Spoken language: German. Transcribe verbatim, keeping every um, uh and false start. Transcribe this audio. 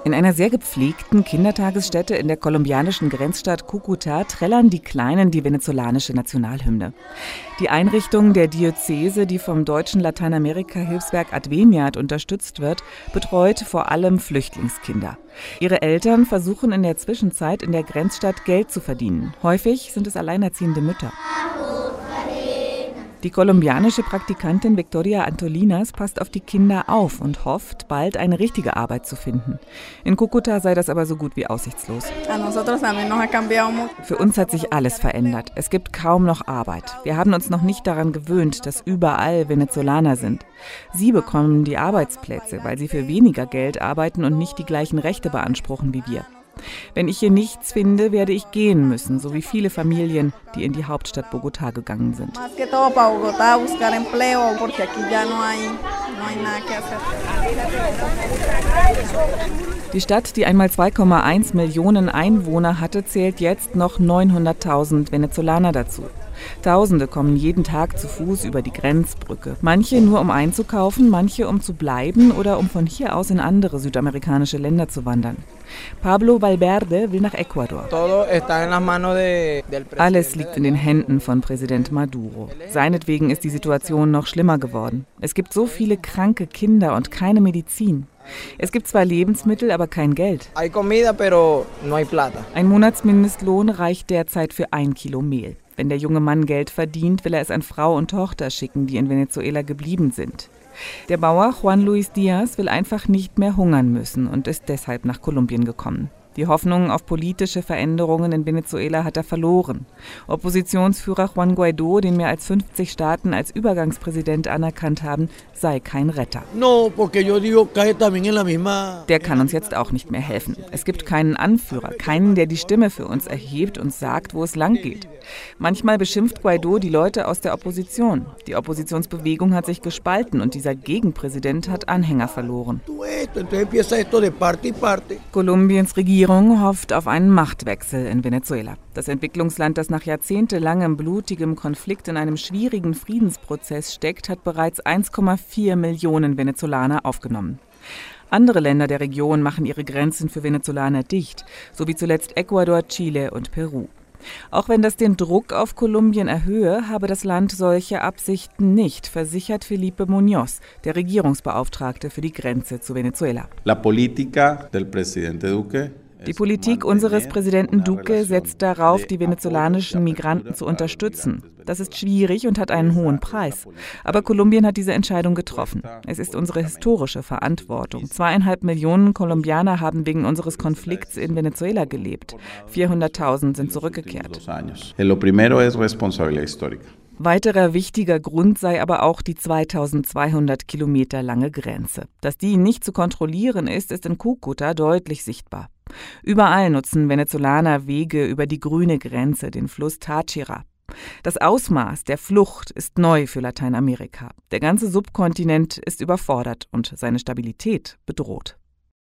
In einer sehr gepflegten Kindertagesstätte in der kolumbianischen Grenzstadt Cúcuta trällern die Kleinen die venezolanische Nationalhymne. Die Einrichtung der Diözese, die vom deutschen Lateinamerika-Hilfswerk Adveniat unterstützt wird, betreut vor allem Flüchtlingskinder. Ihre Eltern versuchen in der Zwischenzeit in der Grenzstadt Geld zu verdienen. Häufig sind es alleinerziehende Mütter. Die kolumbianische Praktikantin Victoria Antolinas passt auf die Kinder auf und hofft, bald eine richtige Arbeit zu finden. In Cúcuta sei das aber so gut wie aussichtslos. Für uns hat sich alles verändert. Es gibt kaum noch Arbeit. Wir haben uns noch nicht daran gewöhnt, dass überall Venezolaner sind. Sie bekommen die Arbeitsplätze, weil sie für weniger Geld arbeiten und nicht die gleichen Rechte beanspruchen wie wir. Wenn ich hier nichts finde, werde ich gehen müssen, so wie viele Familien, die in die Hauptstadt Bogotá gegangen sind. Die Stadt, die einmal zwei Komma eins Millionen Einwohner hatte, zählt jetzt noch neunhunderttausend Venezolaner dazu. Tausende kommen jeden Tag zu Fuß über die Grenzbrücke. Manche nur um einzukaufen, manche um zu bleiben oder um von hier aus in andere südamerikanische Länder zu wandern. Pablo Valverde will nach Ecuador. Alles liegt in den Händen von Präsident Maduro. Seinetwegen ist die Situation noch schlimmer geworden. Es gibt so viele kranke Kinder und keine Medizin. Es gibt zwar Lebensmittel, aber kein Geld. Ein Monatsmindestlohn reicht derzeit für ein Kilo Mehl. Wenn der junge Mann Geld verdient, will er es an Frau und Tochter schicken, die in Venezuela geblieben sind. Der Bauer Juan Luis Díaz will einfach nicht mehr hungern müssen und ist deshalb nach Kolumbien gekommen. Die Hoffnung auf politische Veränderungen in Venezuela hat er verloren. Oppositionsführer Juan Guaidó, den mehr als fünfzig Staaten als Übergangspräsident anerkannt haben, sei kein Retter. Der kann uns jetzt auch nicht mehr helfen. Es gibt keinen Anführer, keinen, der die Stimme für uns erhebt und sagt, wo es lang geht. Manchmal beschimpft Guaidó die Leute aus der Opposition. Die Oppositionsbewegung hat sich gespalten und dieser Gegenpräsident hat Anhänger verloren. Kolumbiens Regierung hofft auf einen Machtwechsel in Venezuela. Das Entwicklungsland, das nach jahrzehntelangem blutigem Konflikt in einem schwierigen Friedensprozess steckt, hat bereits eins Komma vier Millionen Venezolaner aufgenommen. Andere Länder der Region machen ihre Grenzen für Venezolaner dicht, so wie zuletzt Ecuador, Chile und Peru. Auch wenn das den Druck auf Kolumbien erhöhe, habe das Land solche Absichten nicht, versichert Felipe Muñoz, der Regierungsbeauftragte für die Grenze zu Venezuela. La política del presidente Duque Die Politik unseres Präsidenten Duque setzt darauf, die venezolanischen Migranten zu unterstützen. Das ist schwierig und hat einen hohen Preis. Aber Kolumbien hat diese Entscheidung getroffen. Es ist unsere historische Verantwortung. Zweieinhalb Millionen Kolumbianer haben wegen unseres Konflikts in Venezuela gelebt. vierhunderttausend sind zurückgekehrt. Weiterer wichtiger Grund sei aber auch die zweitausendzweihundert Kilometer lange Grenze. Dass die nicht zu kontrollieren ist, ist in Cúcuta deutlich sichtbar. Überall nutzen Venezolaner Wege über die grüne Grenze, den Fluss Táchira. Das Ausmaß der Flucht ist neu für Lateinamerika. Der ganze Subkontinent ist überfordert und seine Stabilität bedroht.